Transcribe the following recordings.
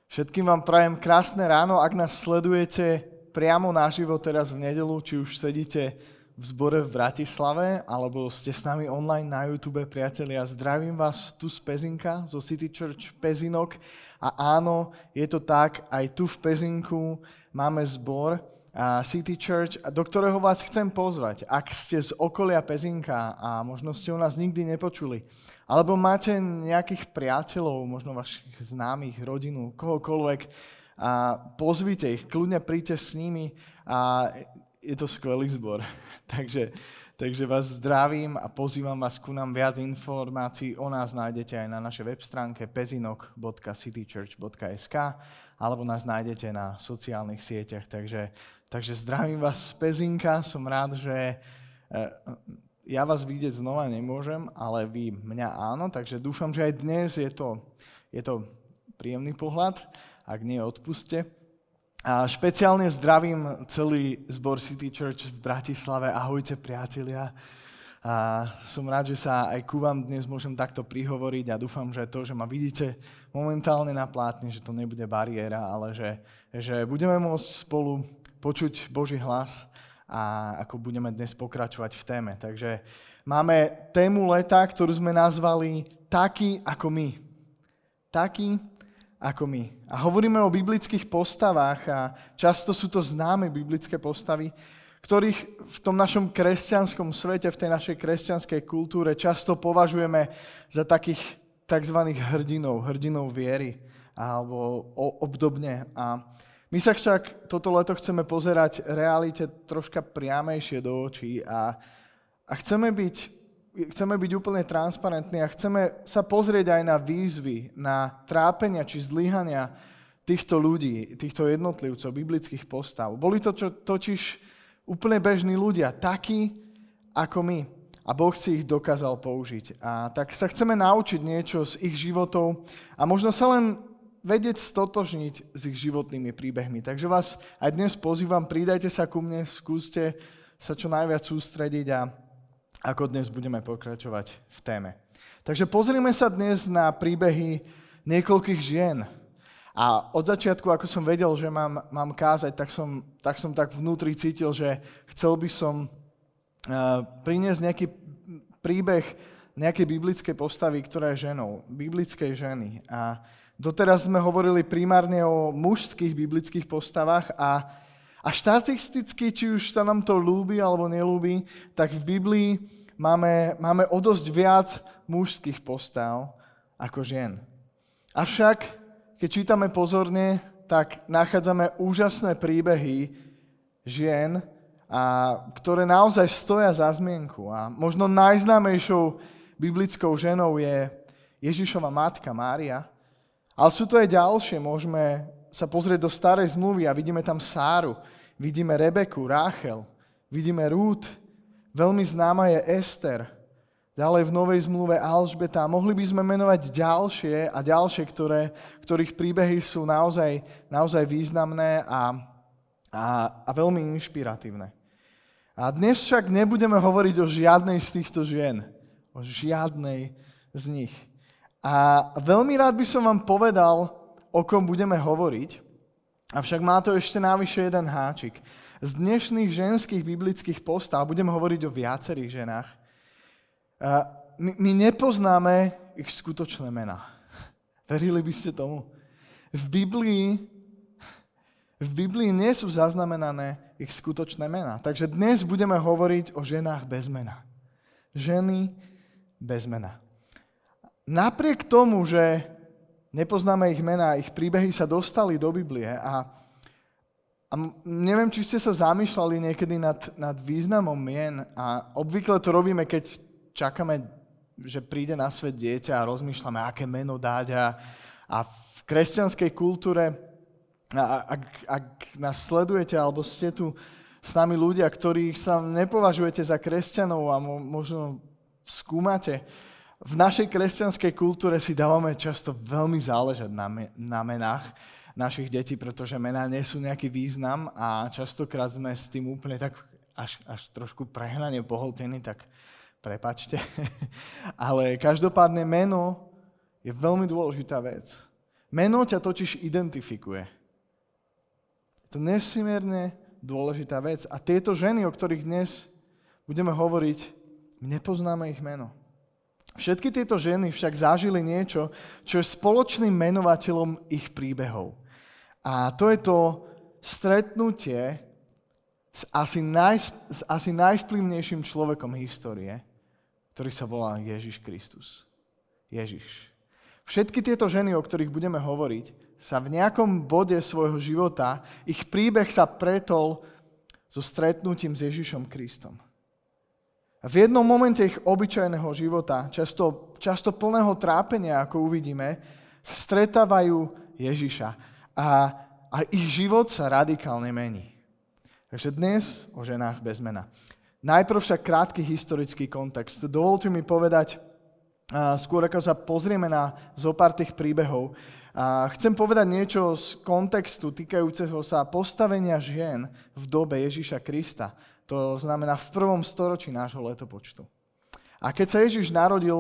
Všetkým vám prajem krásne ráno, ak nás sledujete priamo naživo teraz v nedeľu, či už sedíte v zbore v Bratislave, alebo ste s nami online na YouTube, priatelia. Zdravím vás tu z Pezinka, zo City Church Pezinok. A áno, je to tak, aj tu v Pezinku máme zbor City Church, do ktorého vás chcem pozvať. Ak ste z okolia Pezinka a možno ste o nás nikdy nepočuli, alebo máte nejakých priateľov, možno vašich známych, rodinu, kohokoľvek, a pozvite ich, kľudne príďte s nimi a je to skvelý zbor. takže vás zdravím a pozývam vás ku nám. Viac informácií o nás nájdete aj na našej web stránke pezinok.citychurch.sk alebo nás nájdete na sociálnych sieťach. Takže zdravím vás z Pezinka, som rád, že ja vás vidieť znova nemôžem, ale vy mňa áno, takže dúfam, že aj dnes je to príjemný pohľad, ak nie, odpuste. A špeciálne zdravím celý zbor City Church v Bratislave. Ahojte, priatelia. A som rád, že sa aj ku vám dnes môžem takto prihovoriť a dúfam, že to, že ma vidíte momentálne na plátne, že to nebude bariéra, ale že budeme môcť spolu počuť Boží hlas a ako budeme dnes pokračovať v téme. Takže máme tému leta, ktorú sme nazvali Taký ako my. Taký ako my. A hovoríme o biblických postavách a často sú to známe biblické postavy, ktorých v tom našom kresťanskom svete, v tej našej kresťanskej kultúre často považujeme za takých tzv. hrdinov viery alebo obdobne. A my sa však toto leto chceme pozerať realite troška priamejšie do očí a chceme byť úplne transparentní a chceme sa pozrieť aj na výzvy, na trápenia či zlyhania týchto ľudí, týchto jednotlivcov, biblických postav. Boli to totiž úplne bežní ľudia, takí ako my. A Boh si ich dokázal použiť. A tak sa chceme naučiť niečo z ich životov a možno sa len vedieť stotožniť s ich životnými príbehmi. Takže vás aj dnes pozývam, pridajte sa ku mne, skúste sa čo najviac sústrediť a ako dnes budeme pokračovať v téme. Takže pozrime sa dnes na príbehy niekoľkých žien. A od začiatku, ako som vedel, že mám kázať, tak som tak vnútri cítil, že chcel by som priniesť nejaký príbeh nejakej biblickej postavy, ktorá je ženou, biblickej ženy. A doteraz sme hovorili primárne o mužských biblických postavách a štatisticky, či už sa nám to ľúbi alebo nelúbi, tak v Biblii máme o dosť viac mužských postav ako žien. Avšak, keď čítame pozorne, tak nachádzame úžasné príbehy žien, ktoré naozaj stoja za zmienku. A možno najznámejšou biblickou ženou je Ježišova matka Mária. Ale sú to aj ďalšie, môžeme sa pozrieť do starej zmluvy a vidíme tam Sáru, vidíme Rebeku, Ráchel, vidíme Rút, veľmi známa je Ester, ďalej v Novej zmluve Alžbeta. Mohli by sme menovať ďalšie a ďalšie, ktorých príbehy sú naozaj významné a veľmi inšpiratívne. A dnes však nebudeme hovoriť o žiadnej z týchto žien, o žiadnej z nich. A veľmi rád by som vám povedal, o kom budeme hovoriť, avšak má to ešte navyše jeden háčik. Z dnešných ženských biblických postav, budeme hovoriť o viacerých ženách, my nepoznáme ich skutočné mená. Verili by ste tomu? V Biblii nie sú zaznamenané ich skutočné mená. Takže dnes budeme hovoriť o ženách bez mena. Ženy bez mena. Napriek tomu, že nepoznáme ich mená, ich príbehy sa dostali do Biblie a neviem, či ste sa zamýšľali niekedy nad významom mien a obvykle to robíme, keď čakáme, že príde na svet dieťa a rozmýšľame, aké meno dať a v kresťanskej kultúre, ak nás sledujete alebo ste tu s nami ľudia, ktorých sa nepovažujete za kresťanov a možno skúmate, v našej kresťanskej kultúre si dávame často veľmi záležať na menách našich detí, pretože mená nesú nejaký význam a častokrát sme s tým úplne tak až trošku prehnane pohltení, tak prepáčte. Ale každopádne meno je veľmi dôležitá vec. Meno ťa totiž identifikuje. Je to nesmierne dôležitá vec. A tieto ženy, o ktorých dnes budeme hovoriť, nepoznáme ich meno. Všetky tieto ženy však zažili niečo, čo je spoločným menovateľom ich príbehov. A to je to stretnutie s asi najvplyvnejším človekom histórie, ktorý sa volá Ježiš Kristus. Ježiš. Všetky tieto ženy, o ktorých budeme hovoriť, sa v nejakom bode svojho života, ich príbeh sa pretol so stretnutím s Ježišom Kristom. A v jednom momente ich obyčajného života, často plného trápenia, ako uvidíme, sa stretávajú Ježiša a ich život sa radikálne mení. Takže dnes o ženách bez mena. Najprv však krátky historický kontext. Dovolte mi povedať, skôr ako sa pozrieme na zopár tých príbehov, chcem povedať niečo z kontextu týkajúceho sa postavenia žien v dobe Ježiša Krista. To znamená v 1. storočí nášho letopočtu. A keď sa Ježiš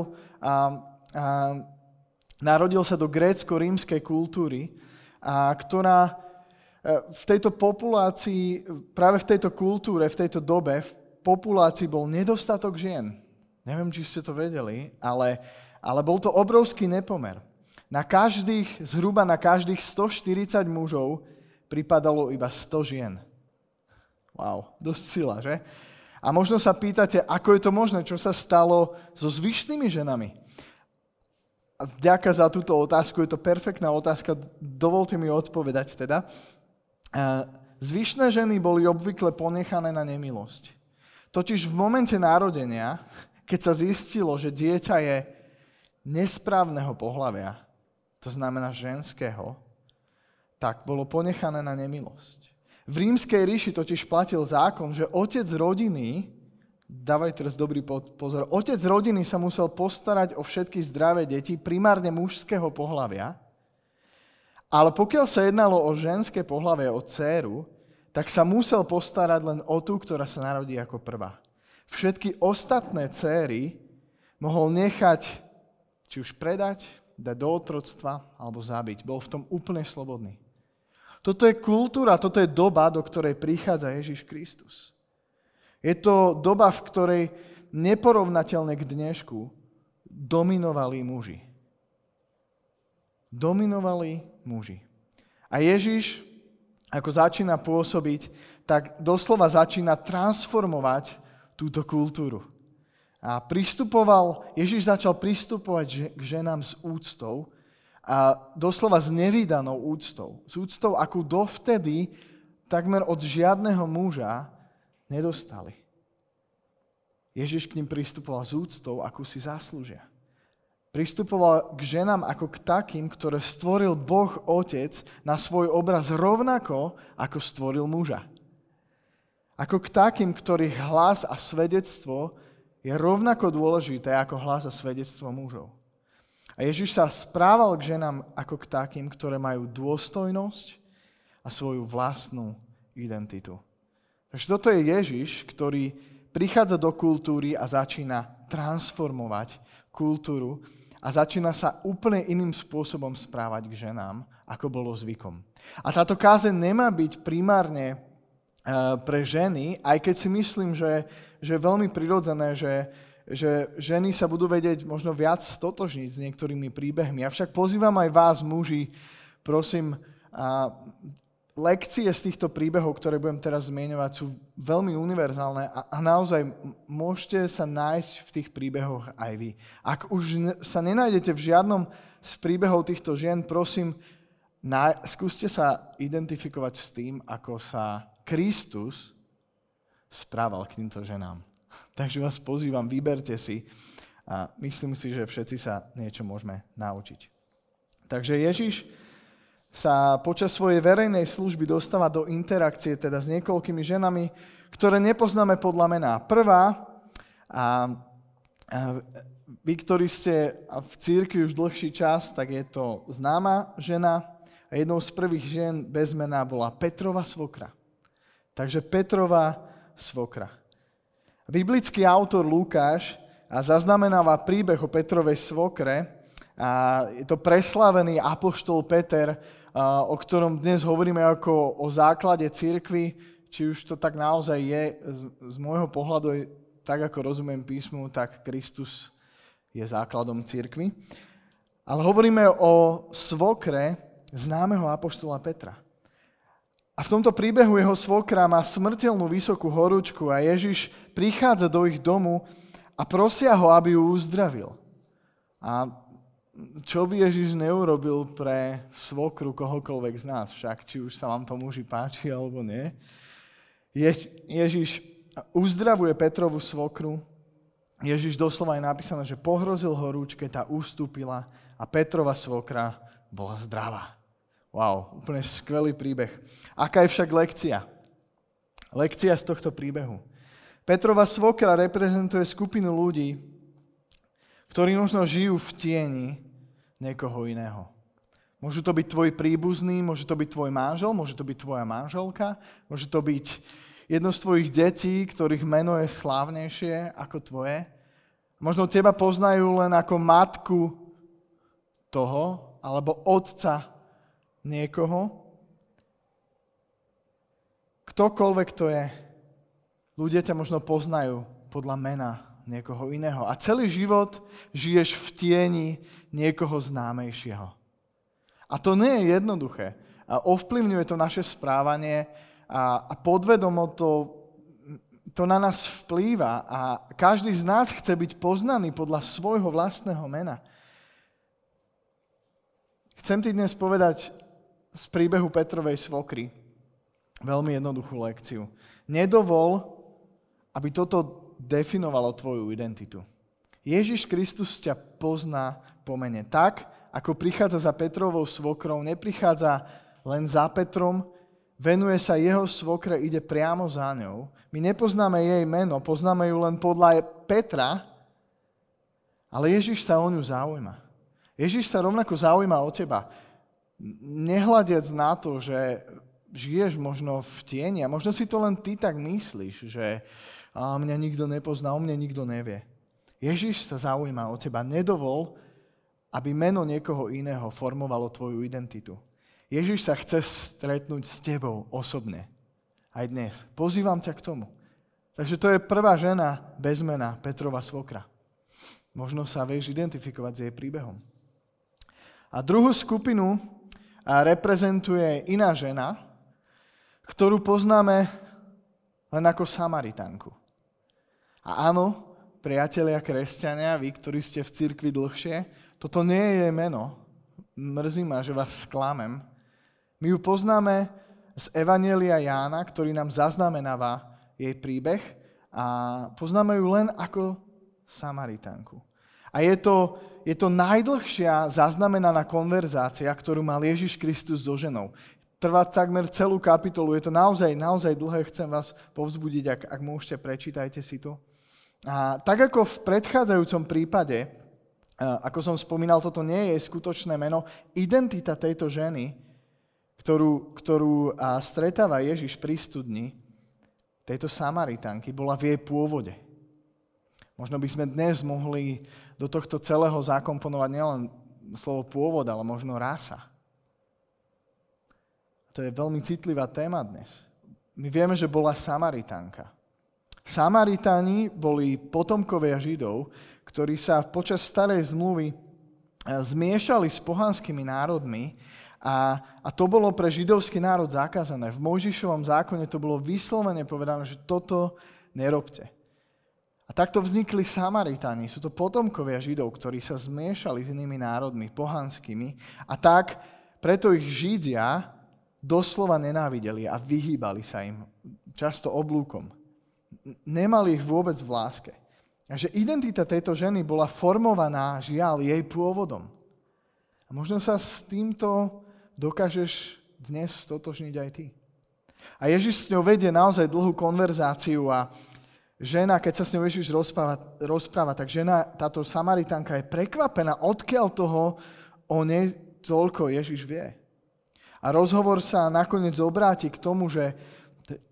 narodil sa do grécko-rímskej kultúry, ktorá v tejto populácii, práve v tejto kultúre, v tejto dobe, v populácii bol nedostatok žien. Neviem, či ste to vedeli, ale bol to obrovský nepomer. Zhruba na každých 140 mužov pripadalo iba 100 žien. Wow, dosť sila, že? A možno sa pýtate, ako je to možné, čo sa stalo so zvyšnými ženami. A vďaka za túto otázku, je to perfektná otázka, dovolte mi odpovedať teda. Zvyšné ženy boli obvykle ponechané na nemilosť. Totiž v momente narodenia, keď sa zistilo, že dieťa je nesprávneho pohlavia, to znamená ženského, tak bolo ponechané na nemilosť. V rímskej ríši totiž platil zákon, že otec rodiny, dávaj teraz dobrý pozor, otec rodiny sa musel postarať o všetky zdravé deti, primárne mužského pohlavia, ale pokiaľ sa jednalo o ženské pohlavie, o dcéru, tak sa musel postarať len o tú, ktorá sa narodí ako prvá. Všetky ostatné dcéry mohol nechať, či už predať, dať do otroctva alebo zabiť. Bol v tom úplne slobodný. Toto je kultúra, toto je doba, do ktorej prichádza Ježiš Kristus. Je to doba, v ktorej neporovnateľne k dnešku dominovali muži. Dominovali muži. A Ježiš, ako začína pôsobiť, tak doslova začína transformovať túto kultúru. A Ježiš začal pristupovať k ženám s úctou, a doslova s nevídanou úctou. S úctou, akú dovtedy takmer od žiadneho muža nedostali. Ježiš k ním pristupoval s úctou, akú si zaslúžia. Pristupoval k ženám ako k takým, ktoré stvoril Boh Otec na svoj obraz rovnako, ako stvoril muža. Ako k takým, ktorých hlas a svedectvo je rovnako dôležité ako hlas a svedectvo mužov. A Ježiš sa správal k ženám ako k takým, ktoré majú dôstojnosť a svoju vlastnú identitu. Takže toto je Ježiš, ktorý prichádza do kultúry a začína transformovať kultúru a začína sa úplne iným spôsobom správať k ženám, ako bolo zvykom. A táto kázeň nemá byť primárne pre ženy, aj keď si myslím, že je veľmi prirodzené, že ženy sa budú vedieť možno viac stotožniť s niektorými príbehmi. Avšak pozývam aj vás, muži, prosím, lekcie z týchto príbehov, ktoré budem teraz zmieňovať, sú veľmi univerzálne a naozaj môžete sa nájsť v tých príbehoch aj vy. Ak už sa nenájdete v žiadnom z príbehov týchto žien, prosím, skúste sa identifikovať s tým, ako sa Kristus správal k týmto ženám. Takže vás pozývam, vyberte si a myslím si, že všetci sa niečo môžeme naučiť. Takže Ježiš sa počas svojej verejnej služby dostáva do interakcie teda s niekoľkými ženami, ktoré nepoznáme podľa mená. Prvá, vy, ktorí ste v cirkvi už dlhší čas, tak je to známa žena a jednou z prvých žien bez mená bola Petrova svokra. Takže Petrova svokra. Biblický autor Lukáš zaznamenáva príbeh o Petrovej svokre A je to preslávený apoštol Peter, o ktorom dnes hovoríme ako o základe cirkvi, či už to tak naozaj je, z môjho pohľadu, tak ako rozumiem písmu, tak Kristus je základom cirkvi. Ale hovoríme o svokre známeho apoštola Petra. A v tomto príbehu jeho svokra má smrteľnú vysokú horúčku a Ježiš prichádza do ich domu a prosia ho, aby ju uzdravil. A čo by Ježiš neurobil pre svokru kohokoľvek z nás však, či už sa vám to muži páči alebo nie. Ježiš uzdravuje Petrovu svokru. Ježiš doslova je napísané, že pohrozil horúčke, tá ustúpila a Petrova svokra bola zdravá. Wow, úplne skvelý príbeh. Aká je však lekcia? Lekcia z tohto príbehu. Petrova svokra reprezentuje skupinu ľudí, ktorí možno žijú v tieni niekoho iného. Môžu to byť tvoj príbuzný, môže to byť tvoj manžel, môže to byť tvoja manželka, môže to byť jedno z tvojich detí, ktorých meno je slávnejšie ako tvoje. Možno teba poznajú len ako matku toho, alebo otca niekoho. Ktokoľvek to je, ľudia ťa možno poznajú podľa mena niekoho iného. A celý život žiješ v tieni niekoho známejšieho. A to nie je jednoduché. A ovplyvňuje to naše správanie a podvedomo to na nás vplýva. A každý z nás chce byť poznaný podľa svojho vlastného mena. Chcem ti dnes povedať z príbehu Petrovej svokry veľmi jednoduchú lekciu. Nedovol, aby toto definovalo tvoju identitu. Ježiš Kristus ťa pozná po mene. Tak, ako prichádza za Petrovou svokrou, neprichádza len za Petrom, venuje sa jeho svokre, ide priamo za ňou. My nepoznáme jej meno, poznáme ju len podľa Petra, ale Ježiš sa o ňu zaujíma. Ježiš sa rovnako zaujíma o teba. Nehľadiac na to, že žiješ možno v tieni a možno si to len ty tak myslíš, že mňa nikto nepozná, o mne nikto nevie. Ježiš sa zaujíma o teba. Nedovol, aby meno niekoho iného formovalo tvoju identitu. Ježiš sa chce stretnúť s tebou osobne. Aj dnes. Pozývam ťa k tomu. Takže to je prvá žena bez mena, Petrova svokra. Možno sa vieš identifikovať s jej príbehom. A druhú skupinu reprezentuje iná žena, ktorú poznáme len ako Samaritánku. A áno, priatelia kresťania, vy, ktorí ste v cirkvi dlhšie, toto nie je jej meno. Mrzí ma, že vás sklamem. My ju poznáme z Evanjelia Jána, ktorý nám zaznamenáva jej príbeh a poznáme ju len ako Samaritánku. A je to najdlhšia zaznamenaná konverzácia, ktorú mal Ježiš Kristus so ženou. Trvá takmer celú kapitolu, je to naozaj dlhé, chcem vás povzbudiť, ak môžete, prečítajte si to. A tak ako v predchádzajúcom prípade, ako som spomínal, toto nie je skutočné meno, identita tejto ženy, ktorú stretáva Ježiš pri studni, tejto Samaritánky, bola v jej pôvode. Možno by sme dnes mohli do tohto celého zakomponovať nielen slovo pôvod, ale možno rasa. To je veľmi citlivá téma dnes. My vieme, že bola Samaritánka. Samaritáni boli potomkovia Židov, ktorí sa počas starej zmluvy zmiešali s pohanskými národmi a to bolo pre židovský národ zakázané. V Mojžišovom zákone to bolo vyslovene povedané, že toto nerobte. A takto vznikli Samaritáni. Sú to potomkovia Židov, ktorí sa zmiešali s inými národmi, pohanskými. A tak preto ich Židia doslova nenávideli a vyhýbali sa im často oblúkom. Nemali ich vôbec v láske. Takže identita tejto ženy bola formovaná, žiaľ, jej pôvodom. A možno sa s týmto dokážeš dnes stotožniť aj ty. A Ježiš s ňou vedie naozaj dlhú konverzáciu a žena, keď sa s ňou Ježiš rozpráva, tak žena, táto Samaritánka je prekvapená, odkiaľ toho o nej toľko Ježiš vie. A rozhovor sa nakoniec obráti k tomu, že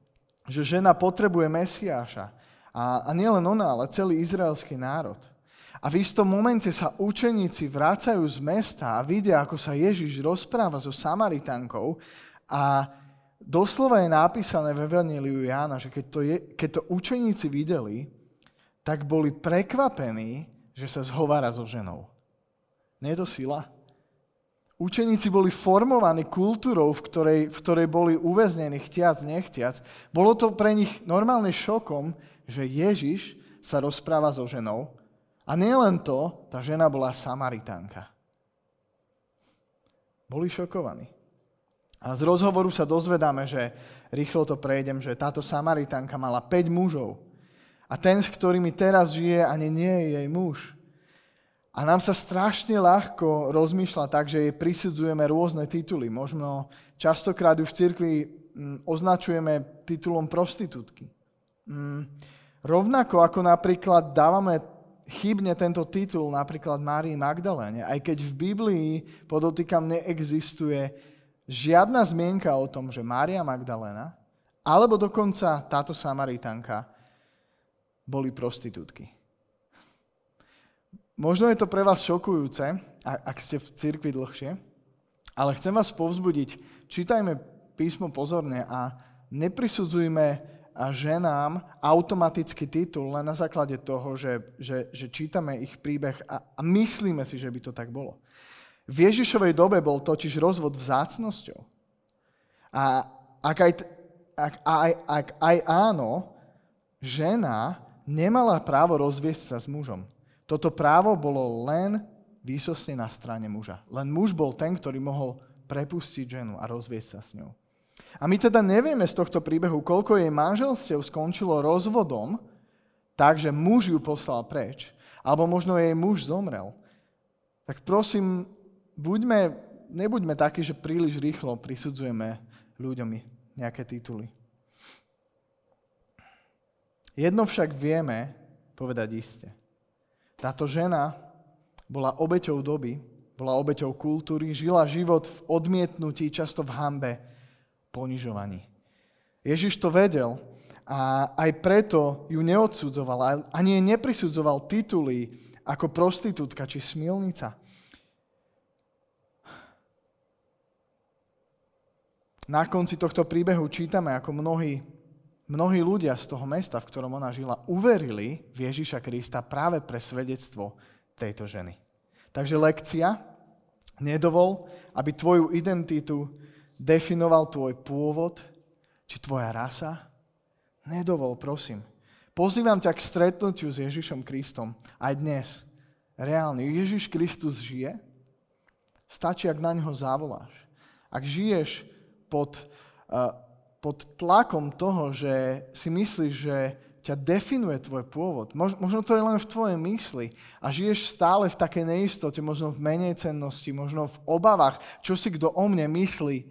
žena potrebuje Mesiáša. A nielen ona, ale celý izraelský národ. A v istom momente sa učeníci vracajú z mesta a vidia, ako sa Ježiš rozpráva so Samaritánkou a doslova je napísané v Evanjeliu Jána, že keď to učeníci videli, tak boli prekvapení, že sa zhovára so ženou. Nie je to sila? Učeníci boli formovaní kultúrou, v ktorej boli uväznení chtiac, nechtiac. Bolo to pre nich normálne šokom, že Ježiš sa rozpráva so ženou. A nielen to, tá žena bola Samaritánka. Boli šokovaní. A z rozhovoru sa dozvedáme, že rýchlo to prejdem, že táto Samaritánka mala 5 mužov. A ten, s ktorými teraz žije, ani nie je jej muž. A nám sa strašne ľahko rozmýšľa tak, že jej prisudzujeme rôzne tituly. Možno častokrát ju v cirkvi označujeme titulom prostitútky. Rovnako ako napríklad dávame chybne tento titul napríklad Márii Magdaléne, aj keď v Biblii, podotýkam, neexistuje žiadna zmienka o tom, že Mária Magdaléna alebo dokonca táto Samaritánka boli prostitútky. Možno je to pre vás šokujúce, ak ste v cirkvi dlhšie, ale chcem vás povzbudiť, čítajme písmo pozorne a neprisudzujme ženám automatický titul len na základe toho, že čítame ich príbeh a myslíme si, že by to tak bolo. V Ježišovej dobe bol totiž rozvod vzácnosťou. A ak aj áno, žena nemala právo rozviesť sa s mužom. Toto právo bolo len výsostne na strane muža. Len muž bol ten, ktorý mohol prepustiť ženu a rozviesť sa s ňou. A my teda nevieme z tohto príbehu, koľko jej manželstiev skončilo rozvodom, takže muž ju poslal preč, alebo možno jej muž zomrel. Tak prosím, nebuďme takí, že príliš rýchlo prisudzujeme ľuďom nejaké tituly. Jedno však vieme povedať iste. Táto žena bola obeťou doby, bola obeťou kultúry, žila život v odmietnutí, často v hanbe, ponižovaní. Ježiš to vedel a aj preto ju neodsudzoval, ani jej neprisudzoval tituly ako prostitútka či smilnica. Na konci tohto príbehu čítame, ako mnohí ľudia z toho mesta, v ktorom ona žila, uverili v Ježiša Krista práve pre svedectvo tejto ženy. Takže lekcia: nedovol, aby tvoju identitu definoval tvoj pôvod či tvoja rasa. Nedovol, prosím. Pozývam ťa k stretnutiu s Ježišom Kristom aj dnes. Reálne. Ježiš Kristus žije. Stačí, ak na ňoho zavoláš. Ak žiješ pod tlakom toho, že si myslíš, že ťa definuje tvoj pôvod. Možno to je len v tvojej mysli a žiješ stále v takej neistote, možno v menejcennosti, možno v obavách, čo si kto o mne myslí.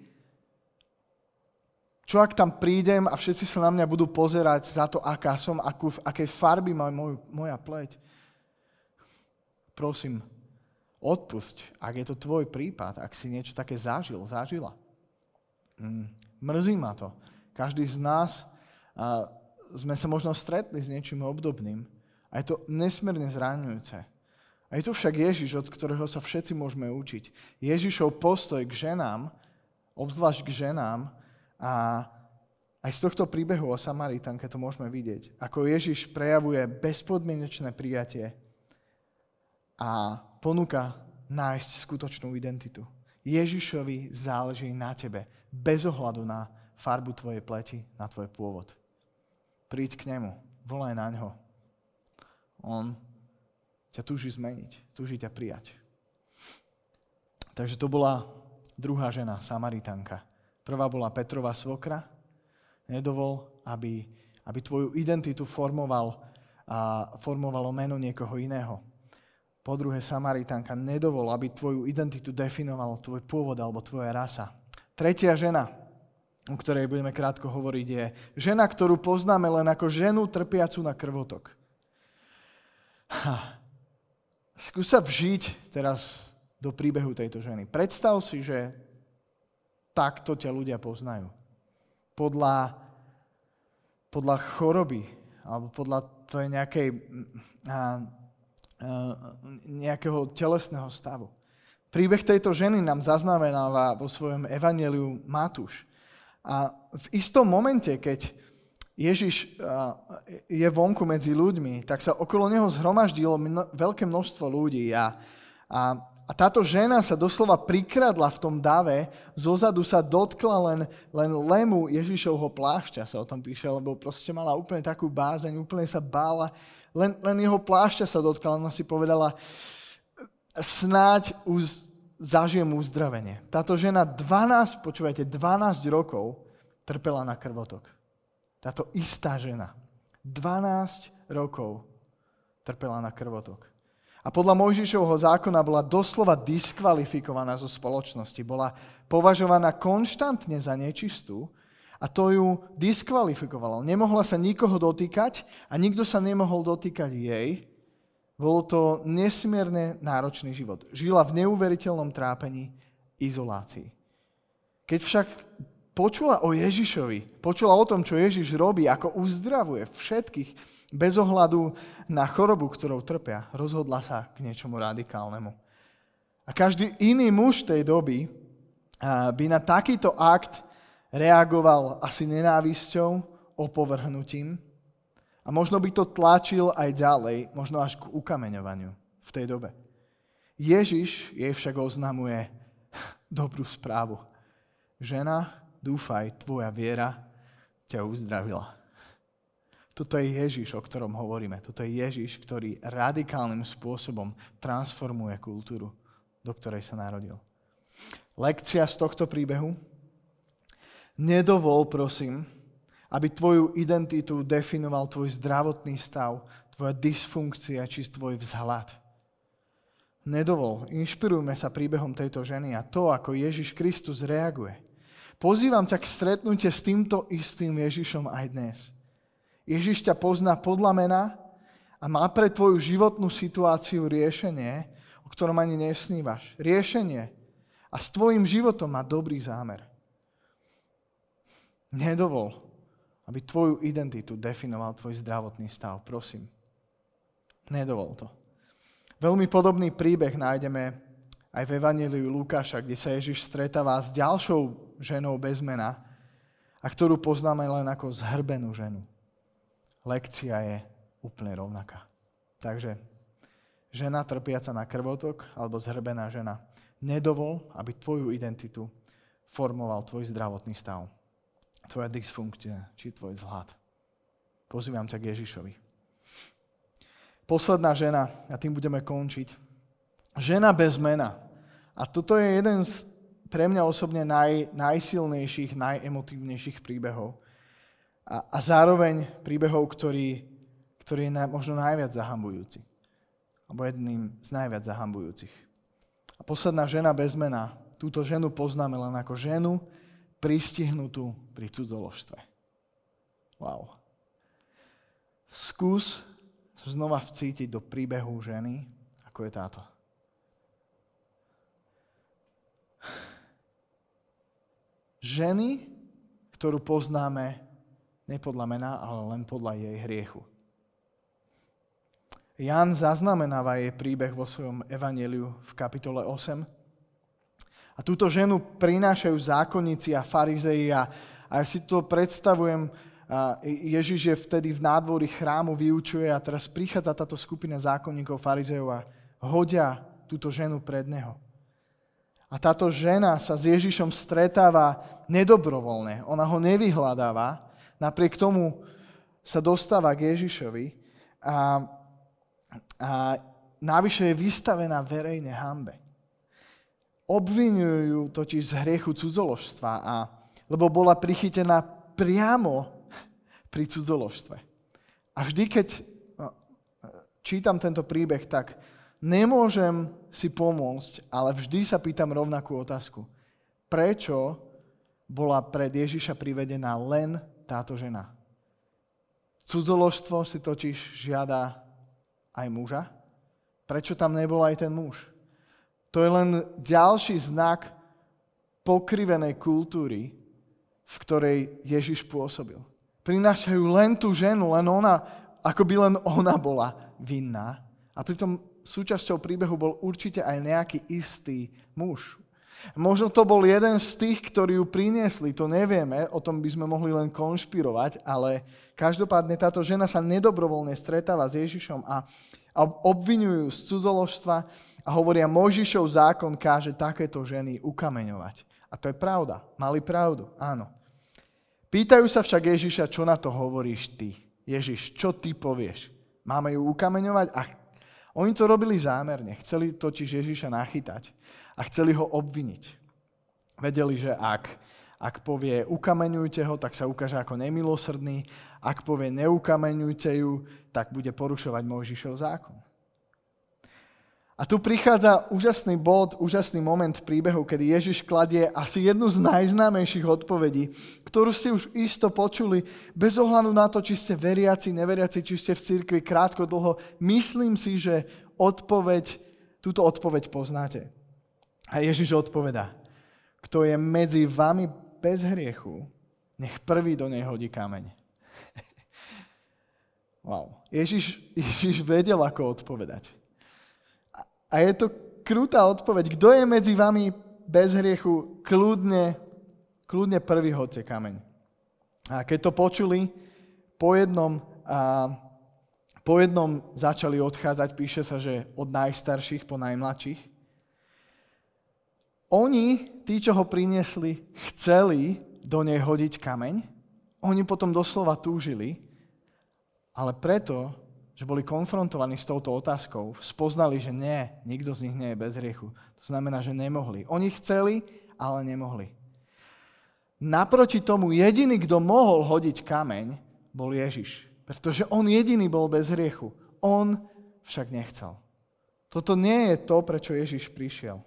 Čo ak tam prídem a všetci sa na mňa budú pozerať za to, aká som, akej farby má moja pleť. Prosím, odpusť, ak je to tvoj prípad, ak si niečo také zažila. Mrzí ma to. Každý z nás sme sa možno stretli s niečím obdobným a je to nesmierne zraňujúce. A je to však Ježiš, od ktorého sa všetci môžeme učiť. Ježišov postoj k ženám, obzvlášť k ženám, a aj z tohto príbehu o Samaritánke to môžeme vidieť. Ako Ježiš prejavuje bezpodmienečné prijatie a ponúka nájsť skutočnú identitu. Ježišovi záleží na tebe, bez ohľadu na farbu tvojej pleti, na tvoj pôvod. Príď k nemu, volaj na ňo. On ťa túži zmeniť, túži ťa prijať. Takže to bola druhá žena, Samaritánka. Prvá bola Petrova svokra. Nedovol, aby tvoju identitu formovalo meno niekoho iného. Po druhé, Samaritánka, nedovol, aby tvoju identitu definoval tvoj pôvod alebo tvoja rasa. Tretia žena, o ktorej budeme krátko hovoriť, je žena, ktorú poznáme len ako ženu trpiacu na krvotok. Skús sa vžiť teraz do príbehu tejto ženy. Predstav si, že takto ťa ľudia poznajú. Podľa choroby alebo podľa tvojej nejakej nejakého telesného stavu. Príbeh tejto ženy nám zaznamenáva vo svojom evanjeliu Matúš. A v istom momente, keď Ježiš je vonku medzi ľuďmi, tak sa okolo neho zhromaždilo veľké množstvo ľudí a táto žena sa doslova prikradla v tom dave, zozadu sa dotkla len lemu Ježišovho plášťa, sa o tom píše, lebo proste mala úplne takú bázeň, úplne sa bála, len jeho plášťa sa dotkla, ona si povedala, snáď zažijem uzdravenie. Táto žena 12 rokov trpela na krvotok. Táto istá žena 12 rokov trpela na krvotok. A podľa Mojžišovho zákona bola doslova diskvalifikovaná zo spoločnosti. Bola považovaná konštantne za nečistú a to ju diskvalifikovalo. Nemohla sa nikoho dotýkať a nikto sa nemohol dotýkať jej. Bolo to nesmierne náročný život. Žila v neuveriteľnom trápení, izolácii. Keď však počula o Ježišovi, počula o tom, čo Ježiš robí, ako uzdravuje všetkých, bez ohľadu na chorobu, ktorou trpia, rozhodla sa k niečomu radikálnemu. A každý iný muž tej doby by na takýto akt reagoval asi nenávisťou, opovrhnutím a možno by to tlačil aj ďalej, možno až k ukameňovaniu v tej dobe. Ježiš jej však oznamuje dobrú správu. Žena, dúfaj, tvoja viera ťa uzdravila. Toto je Ježiš, o ktorom hovoríme. Toto je Ježiš, ktorý radikálnym spôsobom transformuje kultúru, do ktorej sa narodil. Lekcia z tohto príbehu. Nedovol, prosím, aby tvoju identitu definoval tvoj zdravotný stav, tvoja dysfunkcia či tvoj vzhľad. Nedovol, inšpirujme sa príbehom tejto ženy a to, ako Ježiš Kristus reaguje. Pozývam ťa k stretnutie s týmto istým Ježišom aj dnes. Ježiš ťa pozná podľa mena a má pre tvoju životnú situáciu riešenie, o ktorom ani nesnívaš. Riešenie. A s tvojim životom má dobrý zámer. Nedovol, aby tvoju identitu definoval tvoj zdravotný stav. Prosím. Nedovol to. Veľmi podobný príbeh nájdeme aj v Evanjeliu Lukáša, kde sa Ježiš stretáva s ďalšou ženou bez mena, a ktorú poznáme len ako zhrbenú ženu. Lekcia je úplne rovnaká. Takže žena trpiaca na krvotok alebo zhrbená žena. Nedovol, aby tvoju identitu formoval tvoj zdravotný stav. Tvoja dysfunkcia či tvoj vzhľad. Pozývam ťa k Ježišovi. Posledná žena, a tým budeme končiť. Žena bez mena. A toto je jeden z pre mňa osobne najsilnejších, najemotívnejších príbehov. A zároveň príbehov, ktorý je možno najviac zahambujúci. Alebo jedným z najviac zahambujúcich. A posledná žena bez mena. Túto ženu poznáme len ako ženu pristihnutú pri cudzoložstve. Wow. Skús znova vcítiť do príbehu ženy, ako je táto. Ženy, ktorú poznáme nie podľa mena, ale len podľa jej hriechu. Ján zaznamenáva jej príbeh vo svojom evanjeliu v kapitole 8. A túto ženu prinášajú zákonníci a farizei a ja si to predstavujem, Ježiš je vtedy v nádvorí chrámu, vyučuje a teraz prichádza táto skupina zákonníkov, farizejov a hodia túto ženu pred neho. A táto žena sa s Ježišom stretáva nedobrovoľne, ona ho nevyhľadáva, napriek tomu sa dostáva k Ježišovi a navyše je vystavená verejnej hanbe. Obviňujú ju totiž z hriechu cudzoložstva, lebo bola prichytená priamo pri cudzoložstve. A vždy, keď čítam tento príbeh, tak nemôžem si pomôcť, ale vždy sa pýtam rovnakú otázku. Prečo bola pred Ježiša privedená len táto žena? Cudzoložstvo si totiž žiada aj muža. Prečo tam nebol aj ten muž? To je len ďalší znak pokrivenej kultúry, v ktorej Ježiš pôsobil. Prinášajú len tú ženu, len ona, ako by len ona bola vinná A pritom súčasťou príbehu bol určite aj nejaký istý muž. Možno to bol jeden z tých, ktorí ju priniesli, to nevieme, o tom by sme mohli len konšpirovať, ale každopádne táto žena sa nedobrovoľne stretáva s Ježišom a obviňujú z cudzoložstva a hovoria, Mojžišov zákon káže takéto ženy ukameňovať. A to je pravda, mali pravdu, áno. Pýtajú sa však Ježiša, čo na to hovoríš ty? Ježiš, čo ty povieš? Máme ju ukameňovať? A oni to robili zámerne. Chceli totiž Ježiša nachytať a chceli ho obviniť. Vedeli, že ak povie ukameňujte ho, tak sa ukáže ako nemilosrdný. Ak povie neukameňujte ju, tak bude porušovať Mojžišov zákon. A tu prichádza úžasný bod, úžasný moment príbehu, kedy Ježiš kladie asi jednu z najznámejších odpovedí, ktorú ste už isto počuli, bez ohľadu na to, či ste veriaci, neveriaci, či ste v cirkvi krátko, dlho. Myslím si, že túto odpoveď poznáte. A Ježiš odpovedá, kto je medzi vami bez hriechu, nech prvý do nej hodí kameň. Wow. Ježiš vedel, ako odpovedať. A je to krutá odpoveď. Kto je medzi vami bez hriechu, kľudne prvý hoďte kameň. A keď to počuli, po jednom začali odchádzať, píše sa, že od najstarších po najmladších. Oni, tí, čo ho priniesli, chceli do nej hodiť kameň. Oni potom doslova túžili, ale preto, že boli konfrontovaní s touto otázkou, spoznali, že nie, nikto z nich nie je bez hriechu. To znamená, že nemohli. Oni chceli, ale nemohli. Naproti tomu jediný, kto mohol hodiť kameň, bol Ježiš. Pretože on jediný bol bez hriechu. On však nechcel. Toto nie je to, prečo Ježiš prišiel.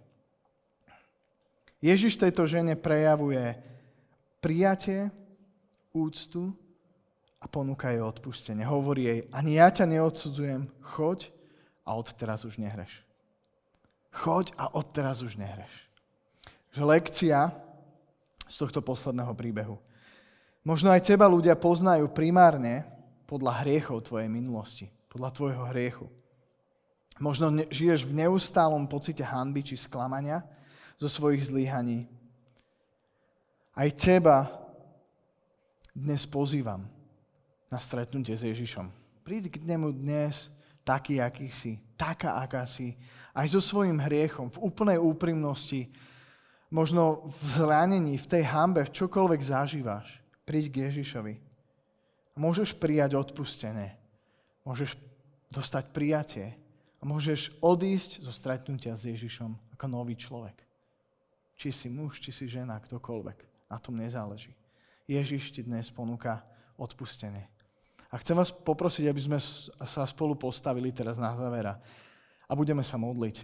Ježiš tejto žene prejavuje prijatie, úctu a ponúka jej odpustenie. Hovorí jej, ani ja ťa neodsudzujem, choď a odteraz už nehreš. Choď a odteraz už nehreš. Že lekcia z tohto posledného príbehu. Možno aj teba ľudia poznajú primárne podľa hriechov tvojej minulosti, podľa tvojho hriechu. Možno žiješ v neustálom pocite hanby či sklamania zo svojich zlyhaní. Aj teba dnes pozývam na stretnutie s Ježišom. Príď k nemu dnes taký, aký si, taká, aká si, aj so svojím hriechom, v úplnej úprimnosti, možno v zranení, v tej hanbe, v čokoľvek zažívaš. Príď k Ježišovi. Môžeš prijať odpustenie. Môžeš dostať prijatie. A môžeš odísť zo stretnutia s Ježišom ako nový človek. Či si muž, či si žena, ktokoľvek. Na tom nezáleží. Ježiš ti dnes ponúka odpustenie. A chcem vás poprosiť, aby sme sa spolu postavili teraz na závera a budeme sa modliť.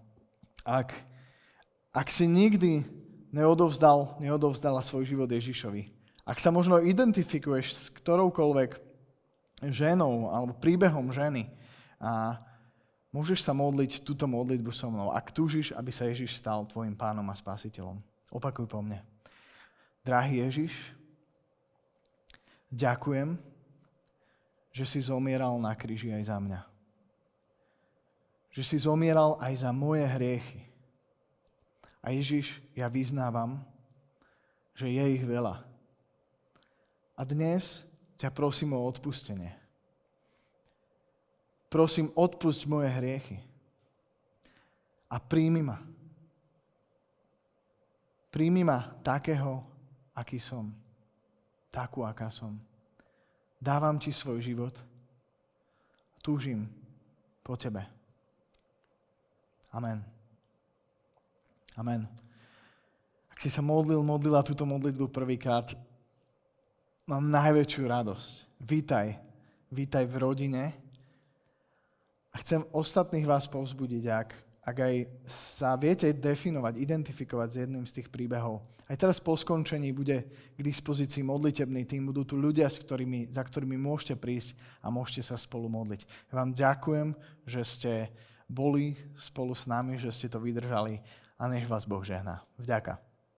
Ak si nikdy neodovzdala svoj život Ježišovi, ak sa možno identifikuješ s ktoroukoľvek ženou alebo príbehom ženy a môžeš sa modliť túto modlitbu so mnou, ak túžiš, aby sa Ježiš stal tvojim pánom a spasiteľom. Opakuj po mne. Drahý Ježiš, ďakujem, že si zomieral na kríži aj za mňa. Že si zomieral aj za moje hriechy. A Ježiš, ja vyznávam, že je ich veľa. A dnes ťa prosím o odpustenie. Prosím, odpusť moje hriechy. A príjmi ma. Príjmi ma takého, aký som. Takú, aká som. Dávam ti svoj život. Túžim po tebe. Amen. Amen. Ak si sa modlila túto modlitbu prvýkrát, mám najväčšiu radosť. Vítaj v rodine. A chcem ostatných vás povzbudiť, ak aj sa viete definovať, identifikovať s jedným z tých príbehov. Aj teraz po skončení bude k dispozícii modlitebný tým, budú tu ľudia, za ktorými môžete prísť a môžete sa spolu modliť. Ja vám ďakujem, že ste boli spolu s nami, že ste to vydržali a nech vás Boh žehná. Vďaka.